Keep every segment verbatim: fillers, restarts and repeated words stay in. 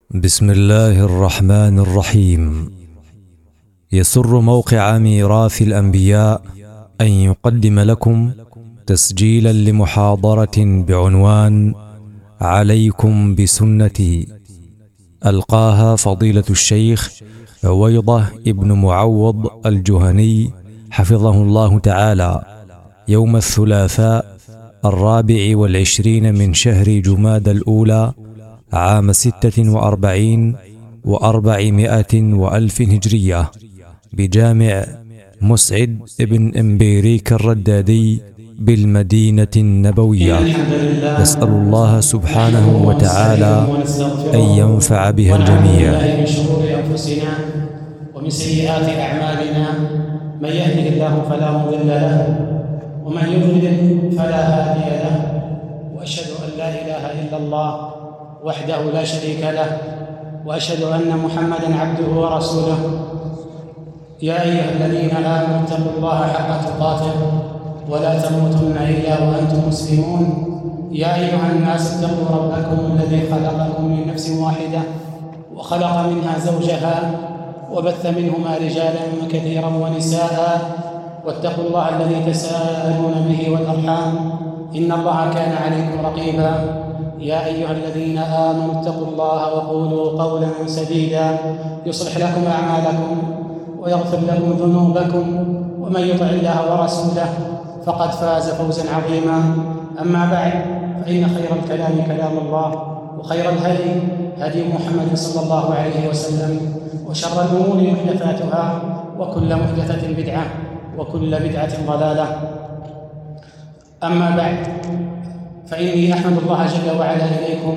بسم الله الرحمن الرحيم. يسر موقع ميراث الأنبياء أن يقدم لكم تسجيلا لمحاضرة بعنوان عليكم بسنتي، ألقاها فضيلة الشيخ عويضة ابن معوض الجهني حفظه الله تعالى يوم الثلاثاء الرابع والعشرين من شهر جماد الأولى عام ستة وأربعين وأربعمائة وألف هجرية بجامع مسعد ابن إمبيريك الردادي بالمدينة النبوية. نسأل الله سبحانه وتعالى أن ينفع بها الجميع. من شرور أنفسنا ومن سيئات أعمالنا، من يهده الله فلا مضل له ومن يضلل فلا هادي له، وأشهد أن لا إله إلا الله وحده لا شريك له، وأشهد أن محمدًا عبده ورسوله. يا أيها الذين آمنوا اتقوا الله حق تقاته ولا تموتن إلا وأنتم مسلمون. يا أيها الناس اتقوا ربكم الذي خلقكم من نفس واحدة وخلق منها زوجها وبث منهما رجالا كثيرا ونساء، واتقوا الله الذي تساءلون به والأرحام إن الله كان عليكم رقيبا. يا أيها الذين آمنوا اتقوا الله وقولوا قولا سديدا يصلح لكم أعمالكم ويغفر لكم ذنوبكم، ومن يطع الله ورسوله فقد فاز فوزا عظيما. أما بعد، فإن خير الكلام كلام الله، وخير الهدي هدي محمد صلى الله عليه وسلم، وشر الأمور محدثاتها، وكل محدثة بدعة، وكل بدعة ضلالة. أما بعد، فإني أحمد الله جل وعلا إليكم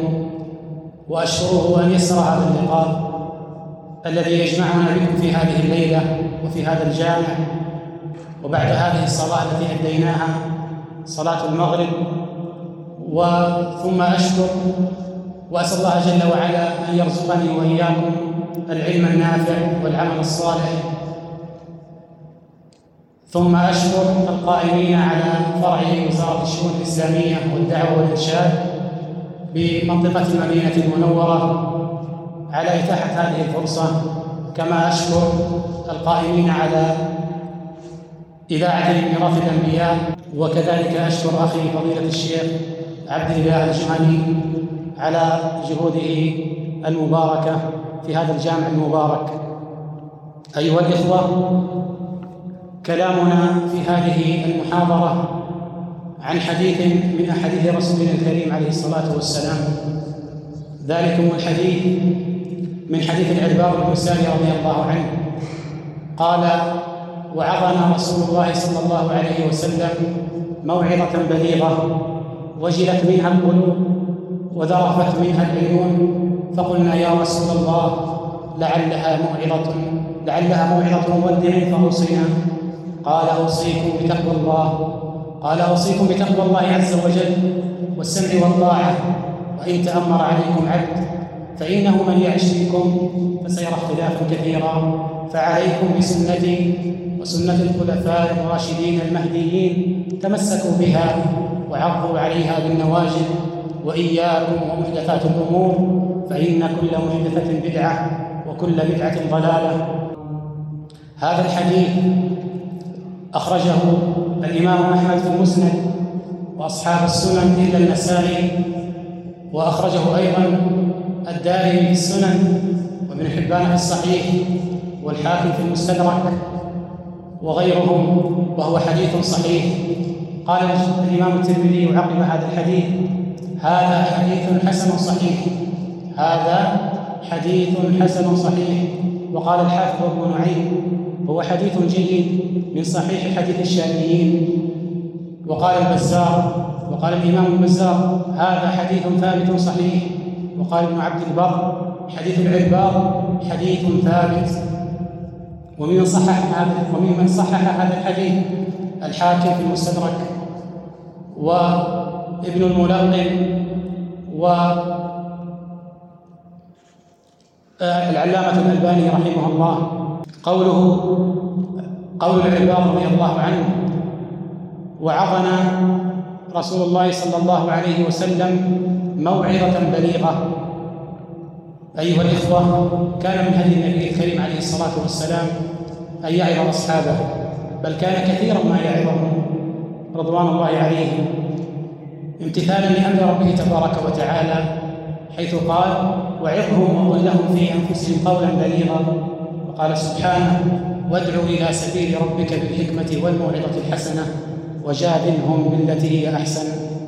وأشكره أن يسر هذا اللقاء الذي يجمعنا بكم في هذه الليلة وفي هذا الجامع، وبعد هذه الصلاة التي أديناها صلاة المغرب. وثم أشكر وأسأل الله جل وعلا أن يرزقني وإياكم العلم النافع والعمل الصالح. ثم أشكر القائمين على فرع وزارة الشؤون الإسلامية والدعوة والإرشاد بمنطقة المدينة المنورة على إتاحة هذه الفرصة، كما أشكر القائمين على إذاعة ميراث الأنبياء، وكذلك أشكر أخي فضيلة الشيخ عبد الله الجهني على جهوده المباركة في هذا الجامع المبارك. أيها الإخوة، كلامنا في هذه المحاضرة عن حديث من أحاديث رسولنا الكريم عليه الصلاة والسلام. ذلكم الحديث من حديث العرباض بن سارية رضي الله عنه قال: وعظنا رسول الله صلى الله عليه وسلم موعظة بليغة وجلت منها القلوب وذرفت منها العيون، فقلنا يا رسول الله لعلها موعظة لعلها موعظة مودع فأوصينا. قال: أوصيكم بتقوى الله قال أوصيكم بتقوى الله عز وجل والسمع والطاعة، وإن تأمر عليكم عبد فإنه من يعش منكم فسيرى اختلافا كثيرا، فعليكم بسنتي وسنة الخلفاء الراشدين المهديين، تمسكوا بها وعضوا عليها بالنواجذ، وإياكم ومحدثات الأمور، فإن كل محدثة بدعة وكل بدعة ضلالة. هذا الحديث أخرجه الإمام أحمد في المسند وأصحاب السنن إلا النسائي، وأخرجه أيضا الدارمي في السنن، وابن حبان في الصحيح، والحاكم في المستدرك وغيرهم، وهو حديث صحيح. قال الإمام الترمذي عقب هذا الحديث: هذا حديث حسن صحيح هذا حديث حسن صحيح. وقال الحافظ ابن نعيم: هو حديث جيد من صحيح حديث الشاميين. وقال البزار وقال الإمام البزار: هذا حديث ثابت صحيح. وقال ابن عبد البر: حديث العرباض حديث ثابت. ومن صحح هذا وممن صحح هذا الحديث الحاكم في المستدرك، وابن الملقن، والعلامة الألباني رحمه الله. قوله قول العرباض رضي الله عنه: وعظنا رسول الله صلى الله عليه وسلم موعظة بليغة. أيها الإخوة، كان من هدي النبي الكريم عليه الصلاة والسلام أن يعظ أصحابه، بل كان كثيرا ما يعظهم رضوان الله عليهم امتثالا لأمر ربه تبارك وتعالى، حيث قال: وعظهم وقل لهم في أنفسهم قولا بليغا. وقال سبحانه: وادع إلى سبيل ربك بالحكمة والموعظة الحسنة وجادلهم بالتي هي أحسن.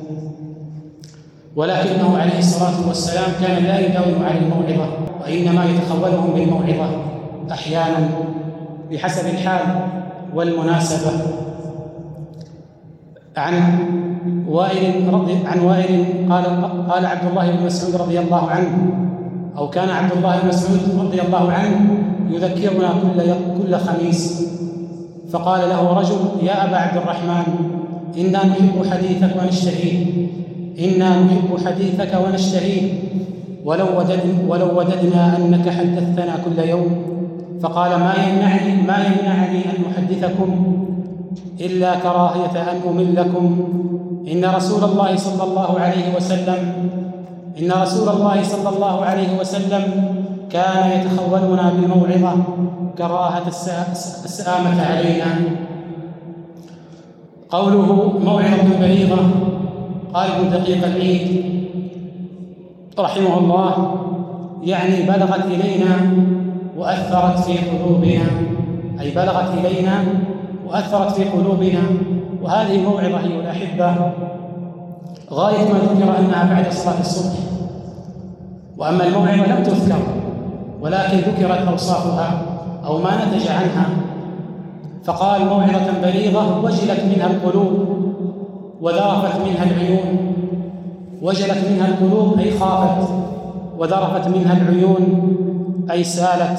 ولكنه عليه الصلاة والسلام كان لا يداوم على الموعظة، وإنما يتخولهم بالموعظة أحيانا بحسب الحال والمناسبة. عن وائل رضي عن وائل قال قال عبد الله بن مسعود رضي الله عنه، أو كان عبد الله بن مسعود رضي الله عنه يذكرنا كل كل خميس، فقال له رجل: يا أبا عبد الرحمن، إنا نحب حديثك ونشتهيه إنا نحب حديثك ونشتهيه ولو وددنا, ولو وددنا أنك حدثتنا كل يوم. فقال: ما يمنعني ما يمنعني أن أحدثكم إلا كراهية أن أملكم. إن رسول الله صلى الله عليه وسلم إن رسول الله صلى الله عليه وسلم كان يتخولنا بالموعظة كراهة السآمة علينا. قوله موعظة بليغة، قال ابن دقيق العيد رحمه الله: يعني بلغت إلينا وأثرت في قلوبنا، أي بلغت إلينا وأثرت في قلوبنا. وهذه الموعظة أيها الأحبة غاية ما ذكر أنها بعد صلاة الصبح، وأما الموعظة لم تذكر، ولكن ذكرت أوصافها أو ما نتج عنها. فقال: موعظة بليغة وجلت منها القلوب وذرفت منها العيون. وجلت منها القلوب أي خافت، وذرفت منها العيون أي سالت.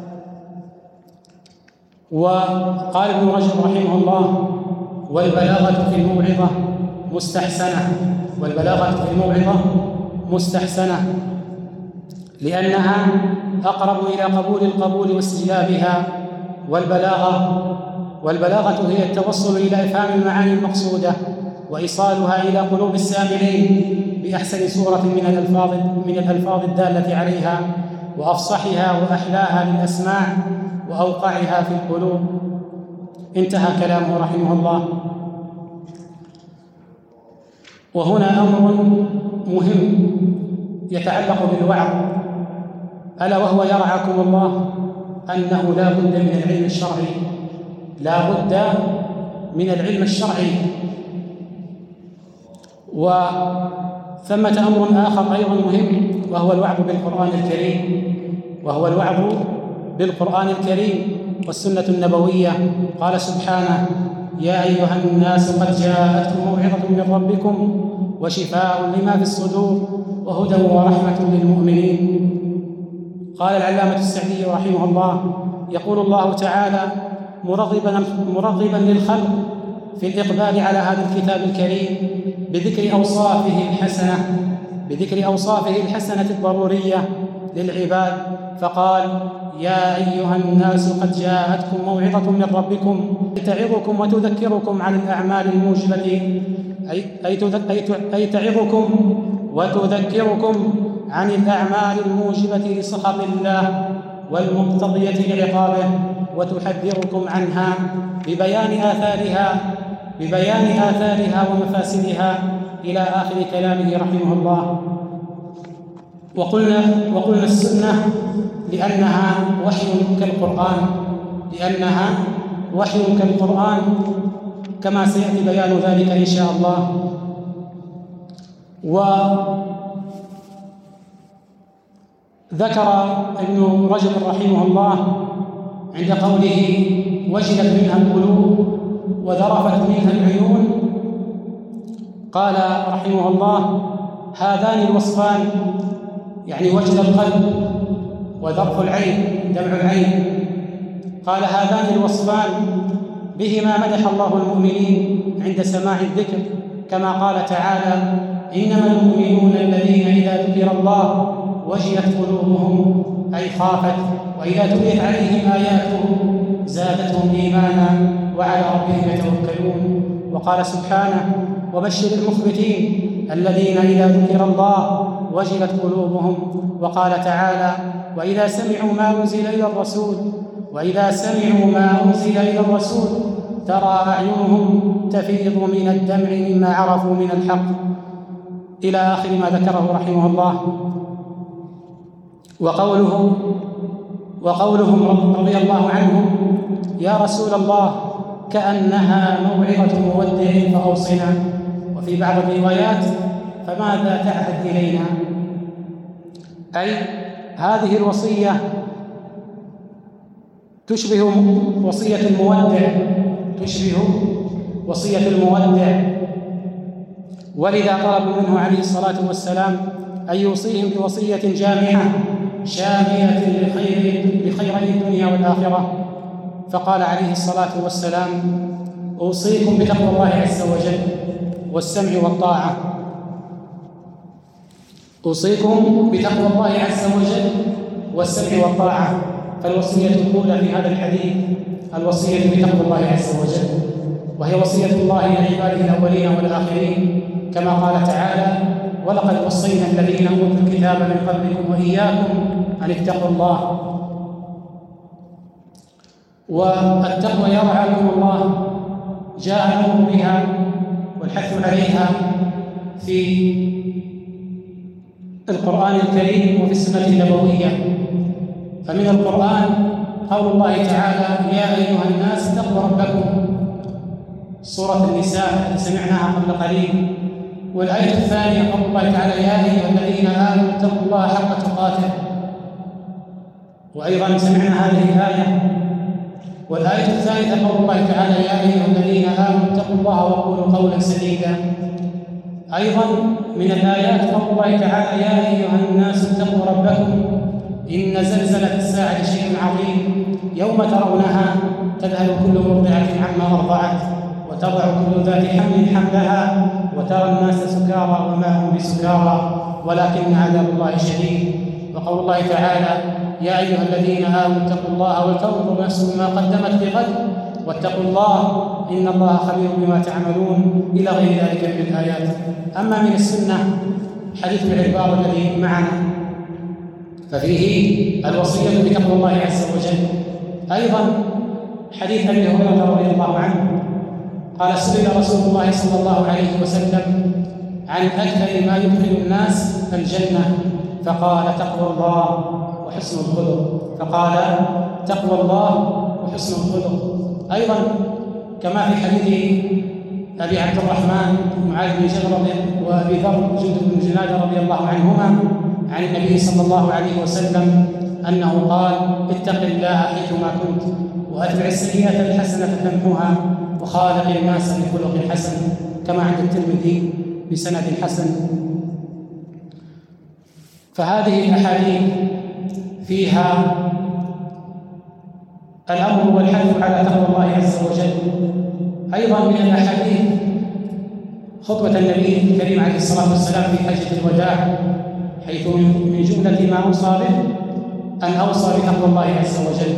وقال ابن رجب رحمه الله: والبلاغة في الموعظة مستحسنة والبلاغة في الموعظة مستحسنة لأنها أقرب إلى قبول القبول واستجلابها. والبلاغة والبلاغة هي التوصل إلى إفهام المعاني المقصودة وإيصالها إلى قلوب السامعين بأحسن صورة من الألفاظ من الألفاظ الدالة عليها، وأفصحها وأحلاها للأسماع وأوقعها في القلوب. انتهى كلامه رحمه الله. وهنا أمر مهم يتعلق بالوعظ، ألا وهو يرعاكم الله أنه لا بد من العلم الشرعي، لا بد من العلم الشرعي. وثمة أمر آخر أيضا مهم، وهو الوعظ بالقرآن الكريم وهو الوعظ بالقرآن الكريم والسنة النبوية. قال سبحانه: يا أيها الناس قد جاءتكم موعظة من ربكم وشفاء لما في الصدور وهدى ورحمة للمؤمنين. قال العلامة السعدي رحمه الله: يقول الله تعالى مرغبا مرغبا للخلق في الإقبال على هذا الكتاب الكريم بذكر أوصافه الحسنة بذكر أوصافه الحسنة الضرورية للعباد، فقال: يا أيها الناس قد جاءتكم موعظة من ربكم تعظكم وتذكركم عن الأعمال الموجبة أي, أي, أي تعظكم وتذكركم عن الأعمال الموجبة لسخط الله والمقتضية لعقابه، وتحذركم عنها ببيان آثارها ببيان آثارها ومفاسدها إلى آخر كلامه رحمه الله. وقلنا وقلنا السنة لأنها وحي كالقرآن لأنها وحي كالقرآن كما سيأتي بيان ذلك إن شاء الله. وذكر ابن رجب رحمه الله عند قوله: وجلت منها القلوب وذرفت منها العيون، قال رحمه الله: هذان الوصفان، يعني وجل القلب وذرف العين دمع العين، قال: هذان الوصفان بهما مدح الله المؤمنين عند سماع الذكر، كما قال تعالى: إنما المؤمنون الذين إذا ذكر الله وجلت قلوبهم، أي خافت، وإذا تليت عليهم آياته زادتهم إيمانا وعلى ربهم يتوكلون. وقال سبحانه: وبشر المخبتين الذين إذا ذكر الله وجلت قلوبهم. وقال تعالى: وإذا سمعوا ما أنزل إلى الرسول وإذا سمعوا ما أنزل إلى الرسول ترى أعينهم تفيض من الدمع مما عرفوا من الحق، إلى آخر ما ذكره رحمه الله. وقوله وقولهم رضي الله عنهم: يا رسول الله كأنها موعظة مودع فأوصنا. وفي بعض الروايات: فماذا تعهد إلينا؟ أي هذه الوصية تشبه وصية المودع تشبه وصية المودع ولذا طلبوا منه عليه الصلاة والسلام أن يوصيهم بوصية جامعة شاملة لخير لخيري الدنيا والآخرة، فقال عليه الصلاة والسلام: أوصيكم بتقوى الله عز وجل والسمع والطاعة. أوصيكم بتقوى الله عز وجل والسمع والطاعة. فالوصية الأولى في هذا الحديث الوصية بتقوى الله عز وجل، وهي وصية الله لعباده الأولين والآخرين، كما قال تعالى: ولقد وصينا الذين أوتوا الكتاب من قبلكم وإياكم أن اتقوا الله. والتقوى يرعاكم الله جاء الأمر بها والحث عليها في القرآن الكريم وفي السنة النبوية. فمن القرآن قول الله تعالى: يا أيها الناس اتقوا ربكم، سورة النساء التي سمعناها قبل قليل. والآية الثانية قول الله تعالى: يا أيها الذين آمنوا اتقوا الله حق تقاته. وأيضا سمعنا هذه الآية. والآية الثالثة قول الله تعالى: يا أيها الذين آمنوا اتقوا الله وقولوا قولا سديدا. أيضا من الآيات قول الله تعالى: يا أيها الناس اتقوا ربكم إن زلزلة الساعة شيء عظيم يوم ترونها تذهل كل مرضعة عما أرضعت وتضع كل ذات حمل حملها وترى الناس سكارى وما هم بسكارى ولكن عذاب الله شديد. وقول الله تعالى: يا أيها الذين آمنوا اتقوا الله ولتنظر نفس ما قدمت لغد واتقوا الله إن الله خبير بما تعملون، إلى غير ذلك من الآيات. أما من السنة حديث العبارة الذي معنا ففيه الوصية بتقوى الله عز وجل. أيضا حديث أبي هريرة رضي الله عنه قال: سئل رسول الله صلى الله عليه وسلم عن أكثر ما يدخل الناس الجنة فقال: تقوى الله وحسن الخلق. فقال: تقوى الله وحسن الخلق. أيضا كما في حديث أبي عبد الرحمن معاذ بن جبل وأبي ذر جندب بن جنادة رضي الله عنهما عن النبي صلى الله عليه وسلم أنه قال: اتق الله حيثما كنت وأتبع السيئة الحسنة تمحوها وخالق الناس بخلق حسن، كما عند الترمذي بسند حسن. فهذه الأحاديث فيها الأمر والحث على تقوى الله عز وجل. أيضا من الأحاديث خطبة النبي الكريم عليه الصلاة والسلام في حجة الوداع، حيث من جملة ما أوصى به أن أوصى بتقوى الله عز وجل.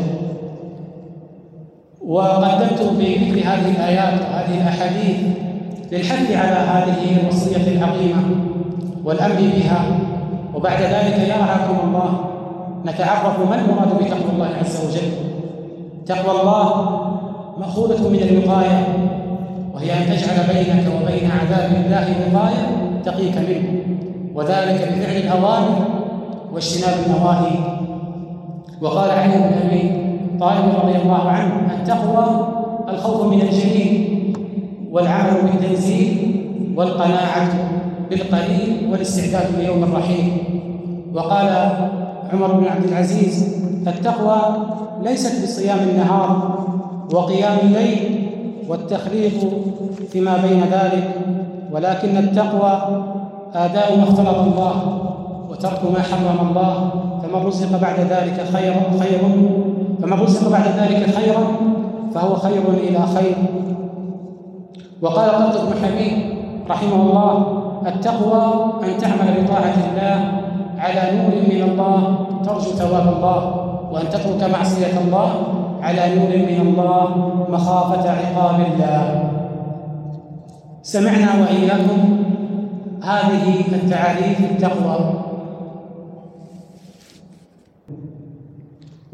وقدمت بذكر هذه الآيات وهذه الأحاديث للحث على هذه الوصية العظيمة والأمر بها. وبعد ذلك يرعاكم الله نتعرف ما المراد بتقوى الله عز وجل. تقوى الله مأخوذة من الوقاية، وهي أن تجعل بينك وبين عذاب الله وقاية تقيك منه، وذلك بفعل الأوامر واجتناب النواهي. وقال علي بن أبي طالب رضي الله عنه: التقوى الخوف من الجليل والعمل بالتنزيل والقناعة بالقليل والاستعداد ليوم الرحيل. وقال عمر بن عبد العزيز: التقوى ليست بصيام النهار وقيام الليل والتخليط فيما بين ذلك، ولكن التقوى آداء ما افترض الله وترك ما حرم الله، فمن رزق بعد ذلك خير خير فمن رزق بعد ذلك خيرا فهو خير إلى خير. وقال طلق بن حبيب رحمه الله: التقوى أن تعمل بطاعة الله على نور من الله ترجو ثواب الله، وأن تترك معصية الله على نور من الله مخافة عقاب الله. سمعنا وإياكم هذه التعاريف التقوى،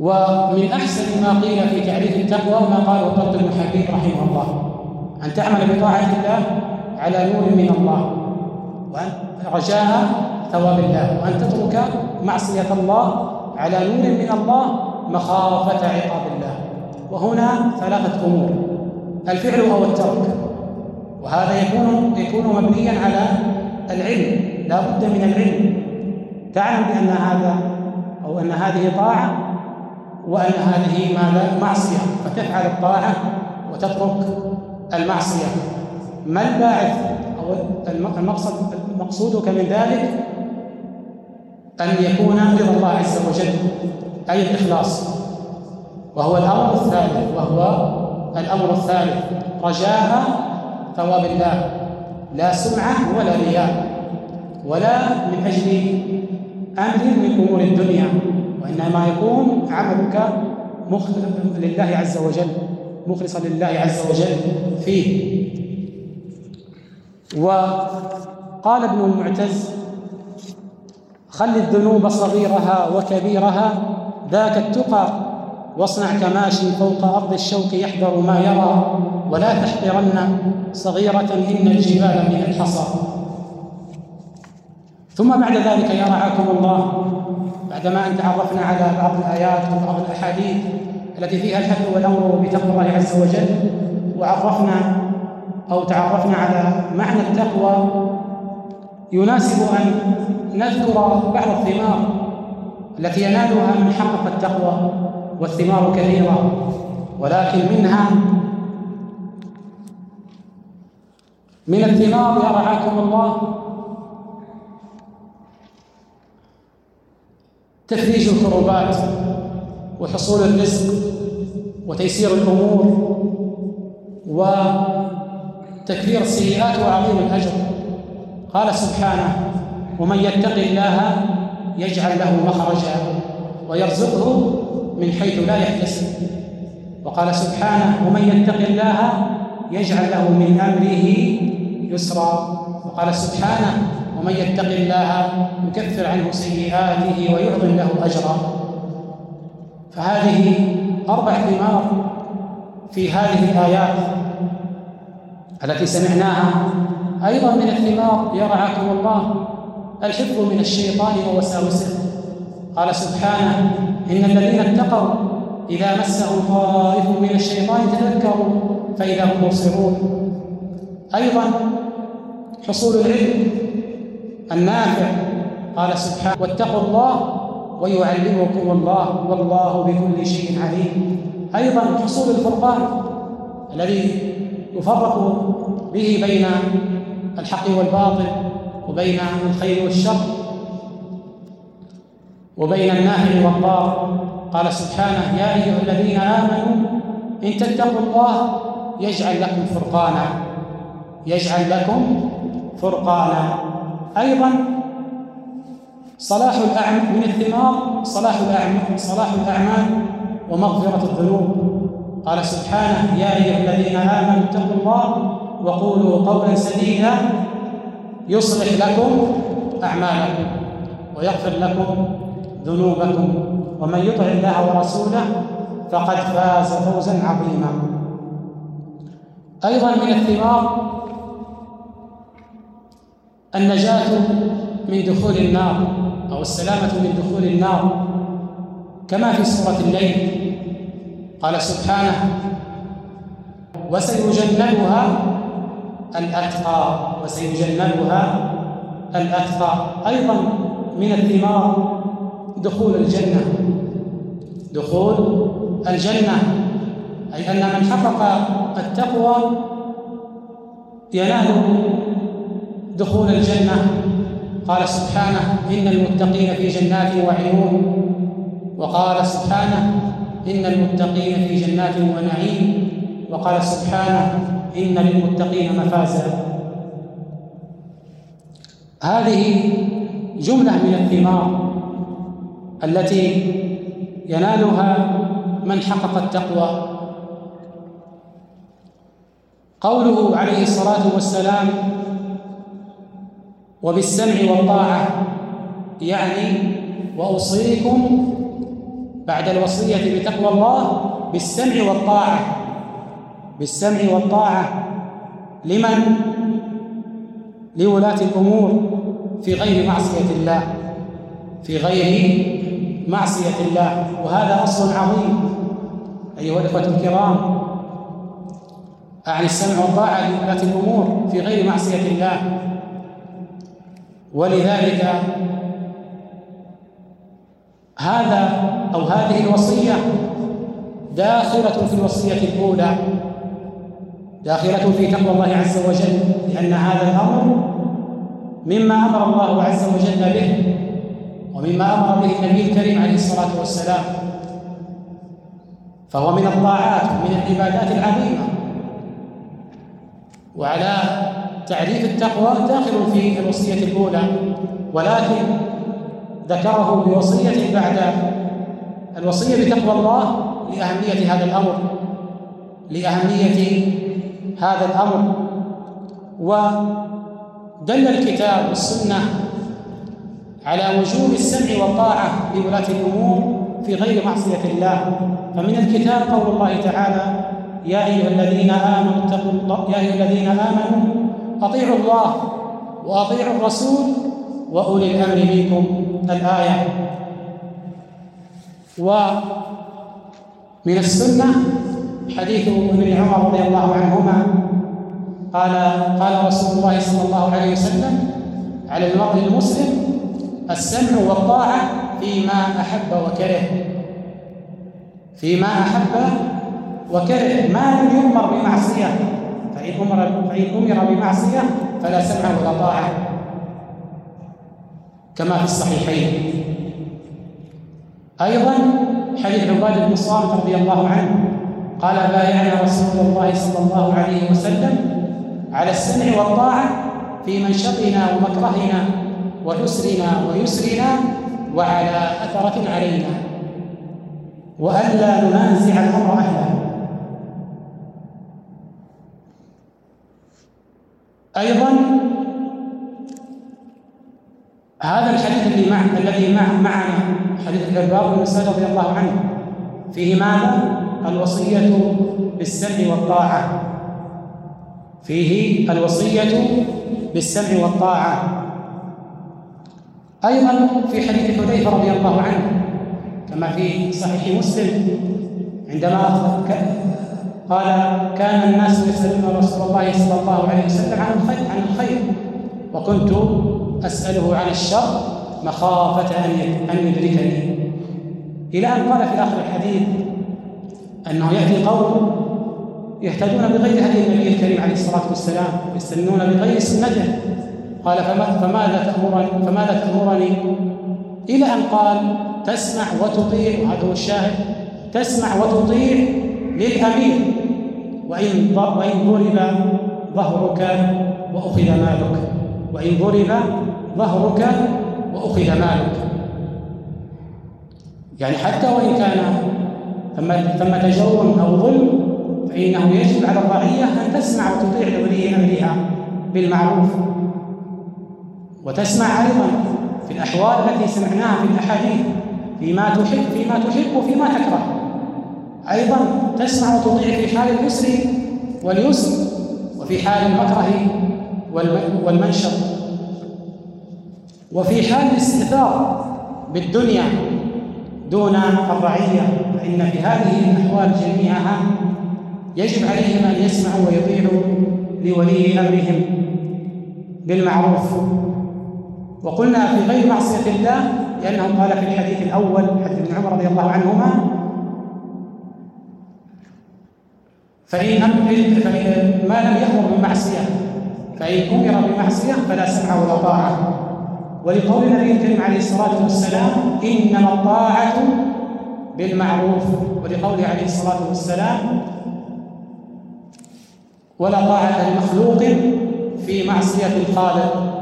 ومن أحسن ما قيل في تعريف التقوى ما قاله طلق بن حبيب رحمه الله: أن تعمل بطاعة الله على نور من الله، وأن رجاء ثواب الله، وأن تترك معصية الله على نور من الله مخافة عقاب الله. وهنا ثلاثة أمور: الفعل أو الترك، وهذا يكون يكون مبنيا على العلم، لا بد من العلم، تعلم بأن هذا أو أن هذه طاعة وأن هذه ماذا؟ معصية، فتفعل الطاعة وتترك المعصية. ما الباعث أو المقصد مقصودك من ذلك؟ أن يكون رضا الله عز وجل، أي الإخلاص، وهو الأمر الثالث وهو الأمر الثالث رجاء ثواب الله، لا سمعة ولا رياء ولا من أجل أمر من أمور الدنيا، وإنما يكون عملك لله عز وجل، مخلصا لله عز وجل فيه. وقال ابن المعتز: خل الذنوب صغيرها وكبيرها ذاك التقى، واصنع كماشي فوق أرض الشوك يحذر ما يرى، ولا تحقرن صغيرة إن الجبال من الحصى. ثم بعد ذلك يا رعاكم الله، بعدما أن تعرفنا على بعض الآيات وبعض الأحاديث التي فيها الحث والأمر بتقوى الله عز وجل، وعرفنا أو تعرفنا على معنى التقوى، يناسب أن نذكر بعض الثمار التي ينالها من حقق التقوى، والثمار كثيرة، ولكن منها من الثمار يا رعاكم الله تفريج الكربات وحصول الرزق وتيسير الأمور وتكفير السيئات وعظيم الأجر. قال سبحانه: ومن يتق الله يجعل له مخرجا ويرزقه من حيث لا يحتسب. وقال سبحانه: ومن يتق الله يجعل له من أمره يسرا. وقال سبحانه: ومن يتق الله يكفر عنه سيئاته ويعظم له أجرا. فهذه أربع ثمار في هذه الآيات التي سمعناها. أيضا من الثمار يا رعاكم الله الحفظ من الشيطان ووساوسه. قال سبحانه: إن الذين اتقوا إذا مسهم طائف من الشيطان تذكروا فإذا هم مبصرون. أيضا حصول العلم النافع. قال سبحانه: واتقوا الله ويعلمكم الله والله بكل شيء عليم. أيضا حصول الفرقان الذي يفرق به بين الحق والباطل، وبين الخير والشر، وبين النافع والضار. قال سبحانه: يا أيها الذين آمنوا إن تتقوا الله يجعل لكم فرقانا يجعل لكم فرقانا. أيضا صلاح الأعمال، من الثمار صلاح الأعمال صلاح الأعمال ومغفرة الذنوب. قال سبحانه: يا أيها الذين آمنوا اتقوا الله وقولوا قولا سديدا يصلح لكم أعمالكم ويغفر لكم ذنوبكم ومن يطع الله ورسوله فقد فاز فوزا عظيما. أيضا من الثمار النجاة من دخول النار أو السلامة من دخول النار، كما في سورة الليل. قال سبحانه: وسيجنبها الأتقى وسيجنبها الأتقى. أيضا من الثمار دخول الجنة دخول الجنة أي أن من حقق التقوى ينال دخول الجنة. قال سبحانه: إن المتقين في جنات وعيون. وقال سبحانه: إن المتقين في جنات ونعيم. وقال سبحانه: إن للمتقين مفازا. هذه جملة من الثمار التي ينالها من حقق التقوى. قوله عليه الصلاة والسلام: وبالسمع والطاعة، يعني وأوصيكم بعد الوصية بتقوى الله بالسمع والطاعة، بالسمع والطاعة لمن؟ لولاة الأمور في غير معصية الله، في غير معصية الله. وهذا أصل عظيم أيها الإخوة الكرام، عن السمع والطاعة لولاة الأمور في غير معصية الله. ولذلك هذا أو هذه الوصية داخلة في الوصية الأولى، داخلة في تقوى الله عز وجل، لأن هذا الأمر مما أمر الله عز وجل به، ومما أمر به النبي الكريم عليه الصلاة والسلام، فهو من الطاعات ومن العبادات العظيمة. وعلى تعريف التقوى داخل في الوصية الأولى، ولكن ذكره بوصية بعد الوصية بتقوى الله لأهمية هذا الأمر، لأهمية هذا الأمر. ودل الكتاب والسنة على وجوب السمع والطاعة لولاة الأمور في غير معصية الله. فمن الكتاب قول الله تعالى: يا أيها الذين آمنوا اتقوا الله يا أيها الذين آمنوا أطيعوا الله وأطيعوا الرسول وأولي الأمر منكم، الآية. ومن السنة حديث ابن عمر رضي الله عنهما قال قال رسول الله صلى الله عليه وسلم: على المرء المسلم السمع والطاعة فيما أحب وكره، فيما أحب وكره، ما لم يؤمر بمعصية، فإن أمر فإن أمر بمعصية فلا سمع ولا طاعة، كما في الصحيحين. أيضا حديث عبادة بن الصامت رضي الله عنه قال: بايعنا رسول الله صلى الله عليه وسلم على السمع والطاعة في منشطنا ومكرهنا وعسرنا ويسرنا وعلى أثرة علينا، وألا ننازع الأمر أهله. أيضا هذا الحديث الذي مع الذي مع معنا حديث العرباض بن سعد رضي الله عنه فيه ماذا؟ الوصية بالسمع والطاعة، فيه الوصية بالسمع والطاعة. أيضا في حديث حذيفة رضي الله عنه كما في صحيح مسلم عندما قال: كان الناس يسألون رسول الله صلى الله عليه وسلم عن الخير عن الخير وكنت أسأله عن الشر مخافة أن يدركني، إلى أن قال في آخر الحديث أنه يأتي قوم يهتدون بغير هدي النبي الكريم عليه الصلاة والسلام ويستنون بغير سنته، قال: فماذا تأمرني فماذا تأمرني إلى أن قال: تسمع وتطيع، وهذا هو الشاهد، تسمع وتطيع للأمير وإن وإن ضرب ظهرك وأخذ مالك، وإن ضرب ظهرك وأخذ مالك. يعني حتى وإن كان ثم ثم تجور أو ظلم فإنه يجب على الرعية أن تسمع وتطيع لولي أمرها بالمعروف، وتسمع أيضا في الأحوال التي سمعناها في الأحاديث فيما تحب فيما تحب وفيما تكره. أيضا تسمع وتطيع في حال اليسر واليسر وفي حال المكره والمنشط، وفي حال الاستئثار بالدنيا دون الرعية، فإن في هذه الأحوال جميعها يجب عليهم أن يسمعوا ويطيعوا لولي أمرهم بالمعروف. وقلنا في غير معصية الله لأنه قال في الحديث الأول حديث ابن عمر رضي الله عنهما: فإن ما لم يأمر بمعصية فإن أمر بمعصية فلا سمع ولا طاعة. ولقول النبي الكريم عليه الصلاة والسلام: إنما الطاعة بالمعروف، ولقوله عليه الصلاة والسلام: ولا طاعة لمخلوق في معصية الخالق.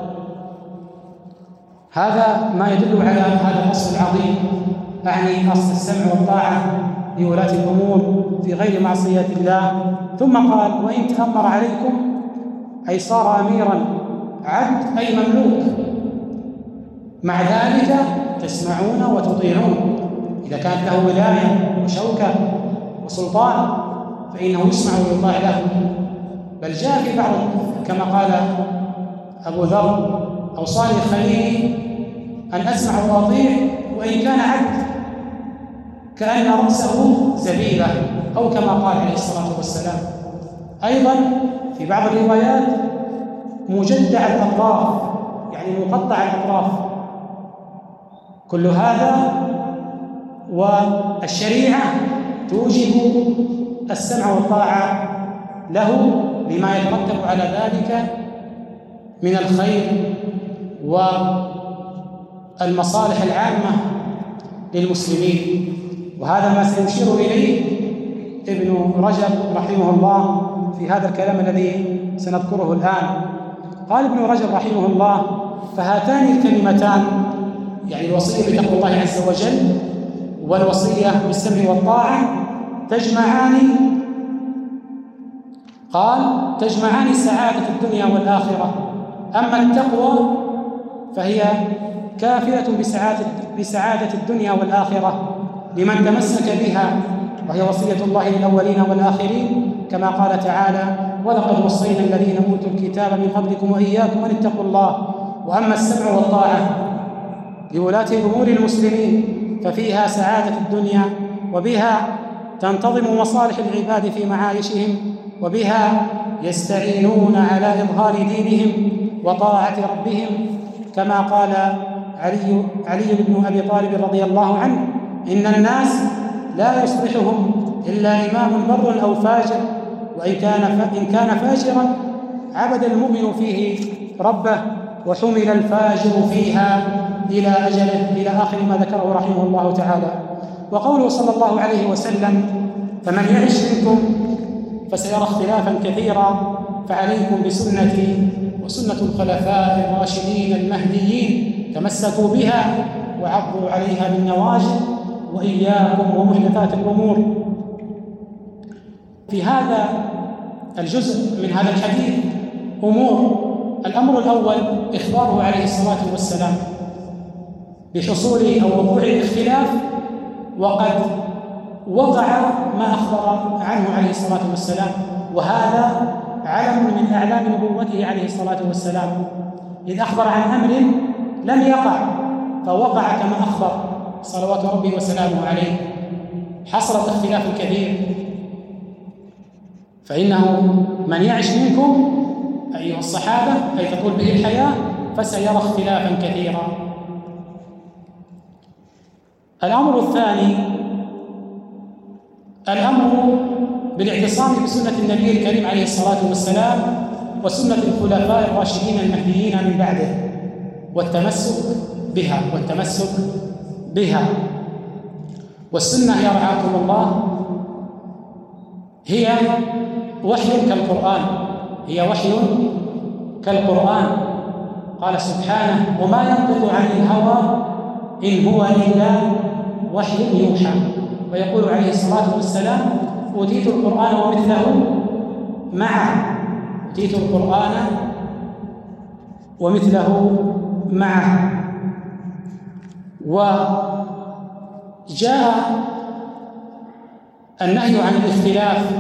هذا ما يدل على هذا الأصل العظيم، أعني أصل السمع والطاعة لولاة الأمور في غير معصية الله. ثم قال: وإن تأمر عليكم، أي صار أميرا عبد أي مملوك، مع ذلك تسمعون وتطيعون. إذا كانت له ولاية وشوكة وسلطان فإنه يسمع ويطاع له. بل جاء في بعض كما قال أبو ذر: أوصاني خليلي أن أسمع وأطيع وإن كان عبد كأن رأسه زبيبة، أو كما قال عليه الصلاة والسلام. أيضا في بعض الروايات مجدع الأطراف، يعني مقطع الأطراف. كل هذا والشريعة توجب السمع والطاعة له لما يترتب على ذلك من الخير والمصالح العامة للمسلمين. وهذا ما سيشير إليه ابن رجب رحمه الله في هذا الكلام الذي سنذكره الآن. قال ابن رجب رحمه الله: فهاتان الكلمتان، يعني الوصية بتقوى الله عز وجل والوصية بالسمع والطاعة، تجمعان قال تجمعان سعادة الدنيا والآخرة. أما التقوى فهي كافلة بسعادة, بسعادة الدنيا والآخرة لمن تمسك بها، وهي وصية الله للأولين والآخرين، كما قال تعالى: ولقد وصينا الذين أوتوا الكتاب من قبلكم وإياكم أن اتقوا الله. وأما السمع والطاعة لولاة أمور المسلمين ففيها سعادة الدنيا، وبها تنتظم مصالح العباد في معايشهم، وبها يستعينون على إظهار دينهم وطاعة ربهم، كما قال علي, علي بن أبي طالب رضي الله عنه: إن الناس لا يصلحهم إلا إمام بر أو فاجر، وإن كان, إن كان فاجرا عبد المؤمن فيه ربه، وحمل الفاجر فيها إلى أجله، إلى آخر ما ذكره رحمه الله تعالى. وقوله صلى الله عليه وسلم: فمن يعش منكم فسيرى اختلافا كثيرا، فعليكم بسنتي وسنة الخلفاء الراشدين المهديين، تمسكوا بها وعضوا عليها بالنواجذ، وإياكم ومحدثات الأمور. في هذا الجزء من هذا الحديث أمور. الأمر الأول إخباره عليه الصلاة والسلام بحصول أو وقوع الاختلاف، وقد وقع ما أخبر عنه عليه الصلاة والسلام، وهذا علم من أعلام نبوته عليه الصلاة والسلام، إذ أخبر عن أمر لم يقع فوقع كما أخبر صلوات ربي وسلامه عليه. حصل اختلاف كثير، فإنه من يعش منكم أيها الصحابة أي تطول به الحياة فسيرى اختلافا كثيرا. الأمر الثاني الأمر بالاعتصام بسنة النبي الكريم عليه الصلاة والسلام وسنة الخلفاء الراشدين المهديين من بعده، والتمسك بها والتمسك بها والسنة هي رعاكم الله هي وحي كالقرآن، هي وحي كالقرآن. قال سبحانه: وما ينطق عن الهوى إن هو إلا وحي يوحى. ويقول عليه الصلاة والسلام: أوتيت القرآن ومثله معه، أوتيت القرآن ومثله معه. وجاء النهي عن الاختلاف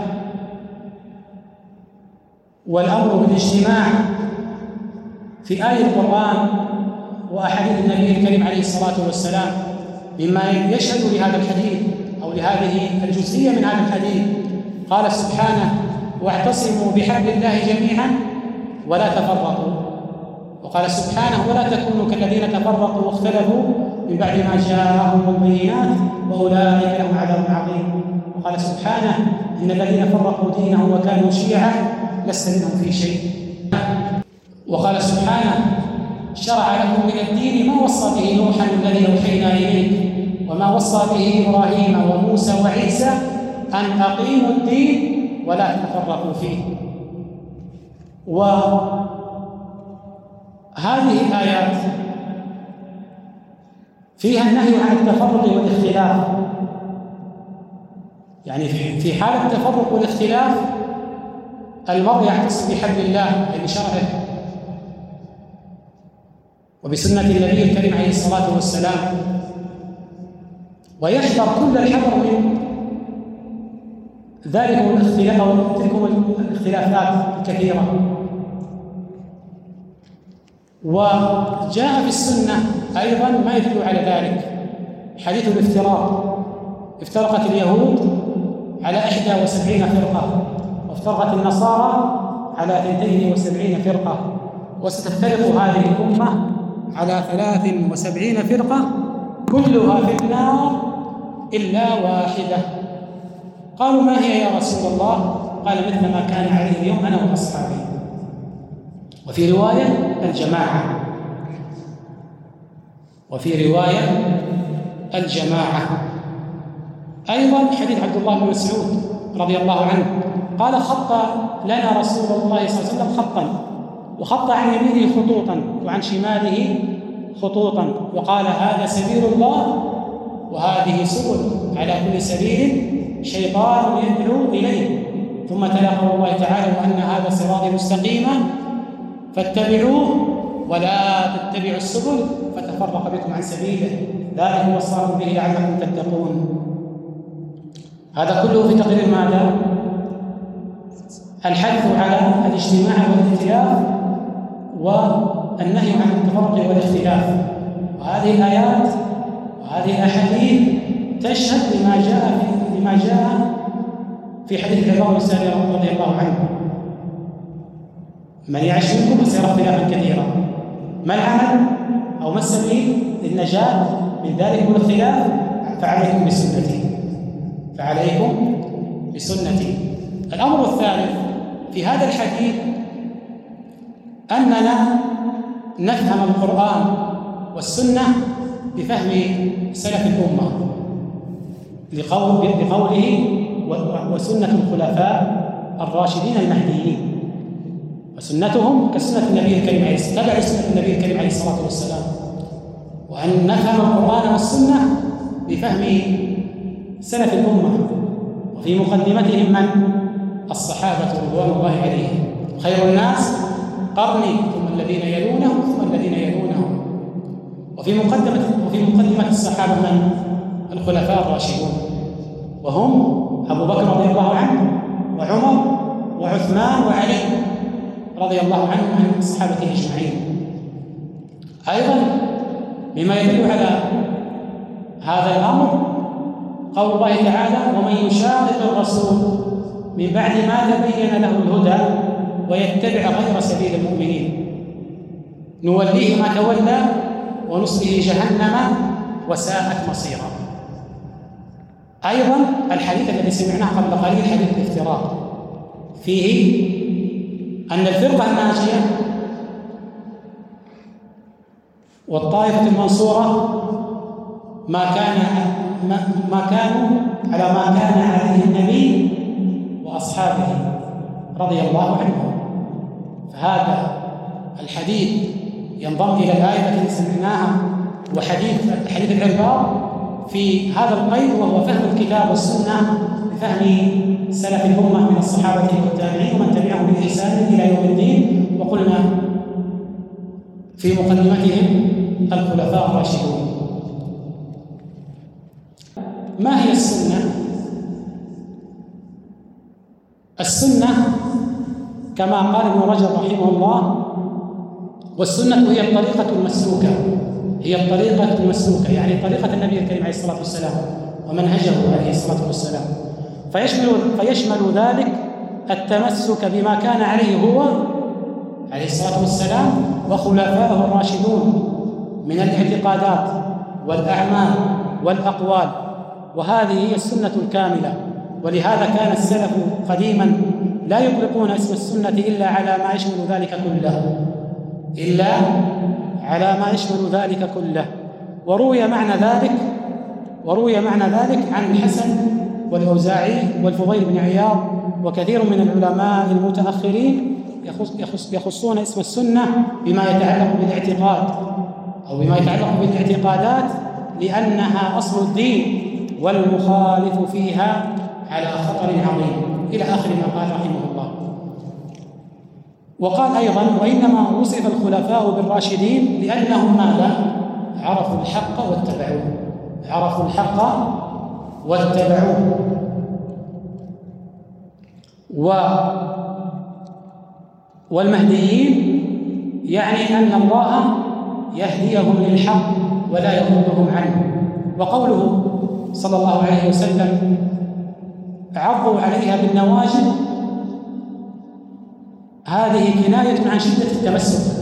والأمر بالاجتماع في آية القرآن وأحاديث النبي الكريم عليه الصلاة والسلام، مما يشهد لهذا الحديث أو لهذه الجزئية من هذا الحديث. قال سبحانه: واعتصموا بحبل الله جميعا ولا تفرقوا. وقال سبحانه: ولا تكونوا كالذين تفرقوا واختلفوا من بعد ما جاءهم البينات وأولئك لهم عذاب عظيم. وقال سبحانه: إن الذين فرقوا دينهم وكانوا شيعا لست منهم في شيء. وقال سبحانه: شرع لكم من الدين ما وصى به نوحا الذي أوحينا إليك وما وصى به إبراهيم وموسى وعيسى أن أقيموا الدين ولا تتفرقوا فيه. وهذه الآيات فيها النهي عن التفرق والاختلاف، يعني في حالة التفرق والاختلاف المرء يعتصم بحبل الله أي بشرعه وبسنة النبي الكريم عليه الصلاة والسلام. ويحذر كل الحذر من ذلك الاختلاف أو تلك الاختلافات الكثيرة. وجاء في السنة أيضا ما يدل على ذلك حديث الافتراق. افترقت اليهود على إحدى وسبعين فرقة، وافترقت النصارى على اثنتين وسبعين فرقة، وستفترق هذه الأمة على ثلاث وسبعين فرقة كلها في النار إلا واحدة. قالوا ما هي يا رسول الله؟ قال مثل ما كان عليه اليوم أنا وأصحابي. وفي رواية الجماعة، وفي رواية الجماعة. أيضا حديث عبد الله بن مسعود رضي الله عنه قال خط لنا رسول الله صلى الله عليه وسلم خطا، وخط عن يمينه خطوطا وعن شماله خطوطا، وقال هذا سبيل الله وهذه سبل، على كل سبيل شيطان يدعو إليه. ثم تلا قول الله تعالى وأن هذا صراطي مستقيما فاتبعوه ولا تتبعوا السبل فتفرق بكم عن سبيله، ذلك وصاكم به لعلكم تتقون. هذا كله في تقرير ماذا؟ الحث على الاجتماع والائتلاف والنهي عن التفرق والاختلاف. وهذه الآيات وهذه الأحاديث تشهد لما جاء في لما جاء في حديث العباد بن سارية رضي الله عنه: من يعش منكم فسيرى اختلافا كثيرا. ما العمل أو ما السبيل للنجاة من ذلك الاختلاف؟ فعليكم بسنتي فعليكم بسنتي. الأمر الثالث في هذا الحديث أننا نفهم القرآن والسنة بفهم سلف الأمة لقول بقوله وسنة الخلفاء الراشدين المهديين، وسنتهم كسنة النبي الكريم عليه الصلاة والسلام، تبع سنة النبي الكريم عليه الصلاة والسلام. وأن نفهم القرآن والسنة بفهم سلف الأمة، وفي مقدمتهم من؟ الصحابة رضوان الله عليهم. خير الناس قرني ثم الذين يلونهم ثم الذين يلونهم. وفي مقدمة وفي مقدمة الصحابة من؟ الخلفاء الراشدون، وهم أبو بكر رضي الله عنه وعمر وعثمان وعلي رضي الله عنهم عن الصحابة أجمعين. أيضا مما يدل على هذا الأمر قول الله تعالى: ومن يشاقق الرسول من بعد ما تبين له الهدى ويتبع غير سبيل المؤمنين نوليه ما تولى ونصله جهنم وساءت مصيرا. أيضا الحديث الذي سمعناه قبل قليل حديث الافتراق فيه أن الفرقة الناجية والطائفة المنصورة ما كان ما كانوا على ما كان عليه النبي وأصحابه رضي الله عنهم. فهذا الحديث ينضم إلى الآية التي سمعناها وحديث حديث العرباض في هذا القيد، وهو فهم الكتاب والسنة بفهم سلف الأمة من الصحابة والتابعين ومن تبعهم بإحسان إلى يوم الدين. وقلنا في مقدمتهم الخلفاء الراشدون. ما هي السنة؟ السنة كما قال ابن رجب رحمه الله: والسنة هي الطريقة المسلوكة، هي الطريقة المسلوكة يعني طريقة النبي الكريم عليه الصلاة والسلام ومنهجه عليه الصلاة والسلام، فيشمل فيشمل ذلك التمسك بما كان عليه هو عليه الصلاة والسلام وخلفائه الراشدون من الاعتقادات والأعمال والأقوال، وهذه هي السنة الكاملة. ولهذا كان السلف قديما لا يطلقون اسم السنة إلا على ما يشمل ذلك كله إلا على ما يشمل ذلك كله. وروي معنى ذلك وروي معنى ذلك عن الحسن والأوزاعي والفضيل بن عياض وكثير من العلماء المتأخرين يخص يخصون اسم السنة بما يتعلق بالاعتقاد أو بما يتعلق بالاعتقادات، لأنها أصل الدين والمخالف فيها على خطر عظيم، إلى آخر ما قال رحمه الله. وقال أيضا: وإنما وصف الخلفاء بالراشدين لأنهم ماذا؟ عرفوا الحق واتبعوه، عرفوا الحق واتبعوه. و والمهديين يعني أن الله يهديهم للحق ولا يضلهم عنه. وقوله صلى الله عليه وسلم عضوا عليها بالنواجذ، هذه كناية عن شدة التمسك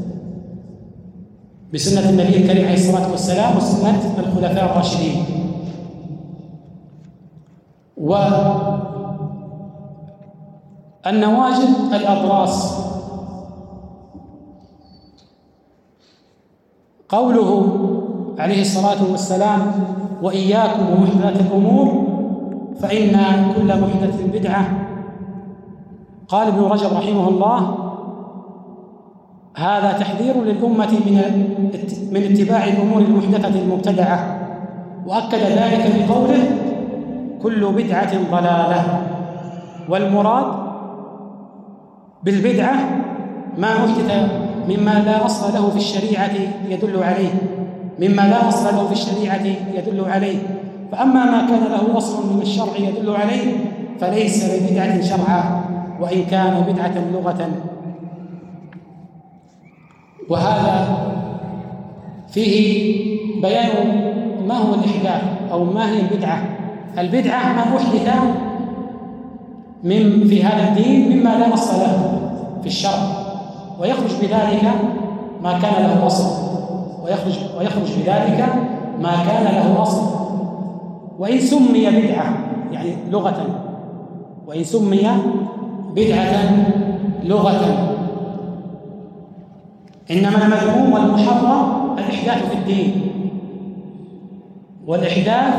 بسنة النبي الكريم عليه الصلاة والسلام وسنة الخلفاء الراشدين. والنواجذ الأضراس. قوله عليه الصلاة والسلام وإياكم ومحدثات الأمور فإن كل محدث بدعة. قال ابن رجب رحمه الله هذا تحذير للأمة من من اتباع الأمور المحدثة المبتدعة، وأكد ذلك بقوله كل بدعة ضلالة. والمراد بالبدعة ما أحدث مما لا أصل له في الشريعة يدل عليه مما لا أصل له في الشريعة يدل عليه فأما ما كان له أصل من الشرع يدل عليه فليس ببدعة شرعا وإن كان بدعة لغة. وهذا فيه بيان ما هو الإحداث أو ما هي البدعة. البدعة ما أحدث من في هذا الدين مما لا أصل له في الشرع، ويخرج بذلك ما كان له أصل ويخرج ويخرج بذلك ما كان له أصل. وإن سمي بدعة يعني لغة وإن سمي بدعة لغة إنما المذموم والمحرم الإحداث في الدين. والإحداث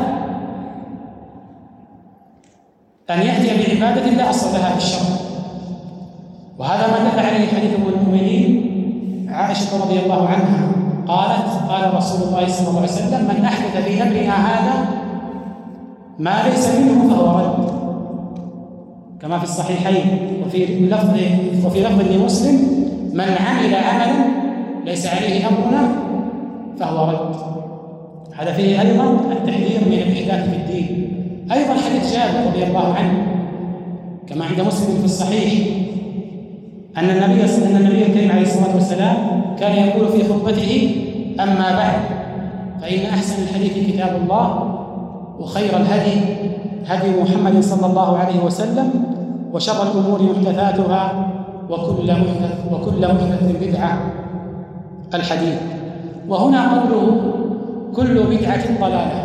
أن يأتي بعبادة لا أصل لها في الشرع، وهذا ما دل عليه حديث أم المؤمنين عائشة رضي الله عنها قالت قال رسول الله صلى الله عليه وسلم من أحدث في أمرنا هذا ما ليس منه فهو رد، كما في الصحيحين. وفي لفظ وفي لفظ لمسلم من عمل عملا ليس عليه أمرنا فهو رد. هذا فيه أيضا التحذير من الإحداث في الدين. أيضا حديث جابر رضي الله عنه كما عند مسلم في الصحيح أن النبي أن النبي الكريم عليه الصلاة والسلام كان يقول في خطبته أما بعد فإن أحسن الحديث كتاب الله وخير الهدي هدي محمد صلى الله عليه وسلم وشر الأمور محدثاتها وكل محدث وكل محدث بدعة الحديث. وهنا قوله كل بدعة ضلالة،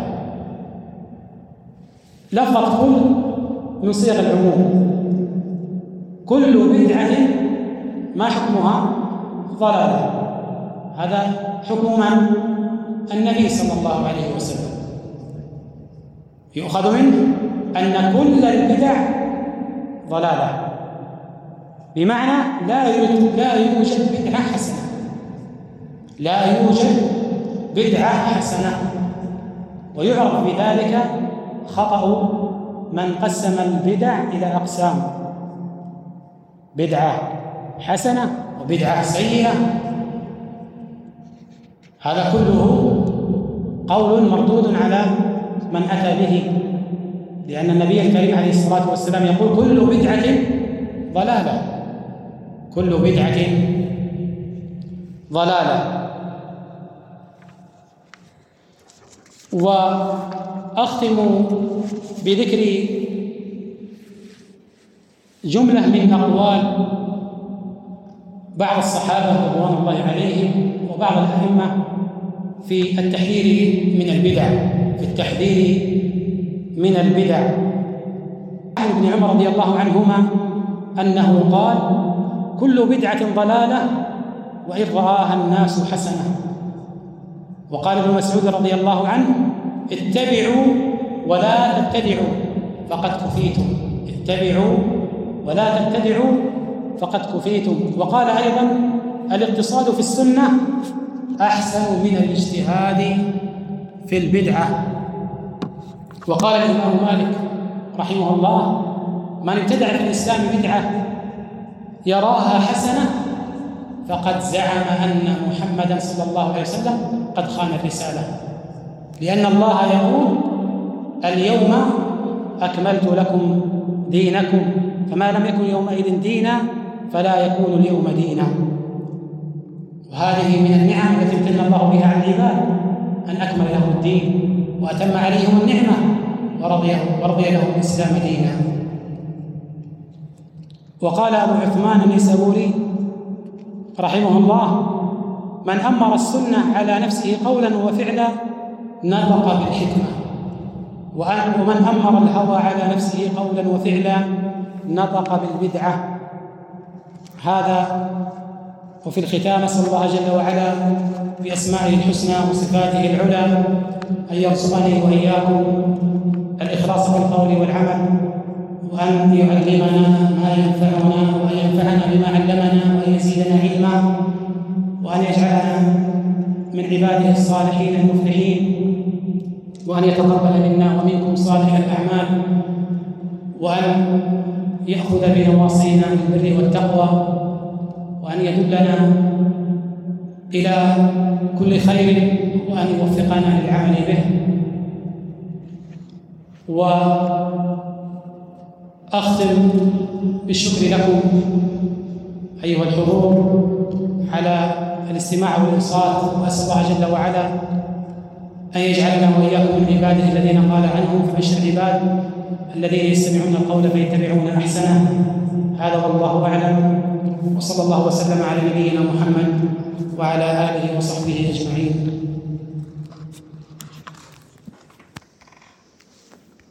لفظ كل من صيغ العموم. كل بدعة ما حكمها؟ ضلالة. هذا حكم من؟ النبي صلى الله عليه وسلم. يؤخذ منه أن كل البدع ضلالة، بمعنى لا يوجد لا يوجد بدعة حسنة، لا يوجد بدعة حسنة. ويعرف بذلك خطأ من قسم البدع إلى أقسام: بدعة حسنة وبدعة سيئة. هذا كله قول مردود على من أتى به، لأن النبي الكريم عليه الصلاة والسلام يقول كل بدعة ضلالة، كل بدعة ضلالة. وأختم بذكر جملة من أقوال بعض الصحابة رضوان الله عليهم وبعض الأئمة في التحذير من البدع في التحذير من البدع. عن ابن عمر رضي الله عنهما أنه قال كل بدعة ضلالة وإن رآها الناس حسنة. وقال ابن مسعود رضي الله عنه اتبعوا ولا تبتدعوا فقد كفيتم، اتبعوا ولا تبتدعوا فقد كفيتم. وقال أيضا الاقتصاد في السنة أحسن من الاجتهاد في البدعة. وقال الإمام مالك رحمه الله من ابتدع في الإسلام بدعة يراها حسنة فقد زعم أن محمدا صلى الله عليه وسلم قد خان الرسالة. لأن الله يقول اليوم أكملت لكم دينكم، فما لم يكن يومئذ دينا فلا يكون اليوم دينا. وهذه من النعم التي امتن الله بها على العباد، أن أكمل لهم الدين وأتم عليهم النعمة ورضي, ورضي لهم الإسلام دينا. وقال أبو عثمان النيسابوري رحمه الله: من أمر السنة على نفسه قولا وفعلا نطق بالحكمة، ومن أمر الهوى على نفسه قولا وفعلا نطق بالبدعة. هذا. وفي الختام أسأل الله جل وعلا بأسمائه الحسنى وصفاته العلى أن يرزقني وإياكم الإخلاص في القول والعمل، وأن يعلمنا ما ينفعنا وأن ينفعنا بما علمنا وأن يزيدنا علما، وأن يجعلنا من عباده الصالحين المفلحين، وأن يتقبل منا ومنكم صالح الأعمال، وأن يأخذ بنواصينا بالبر والتقوى، وأن يدلنا إلى كل خير، وأن يوفقنا للعمل به. وأختم بالشكر لكم أيها الحضور على الاستماع والإنصات، وأسأل الله جل وعلا أن يجعلنا وإياكم من عباده الذين قال عنهم: فبشر العباد الذين يستمعون القول فيتبعون أحسنه. هذا والله أعلم، وصلى الله وسلم على نبينا محمد وعلى آله وصحبه أجمعين.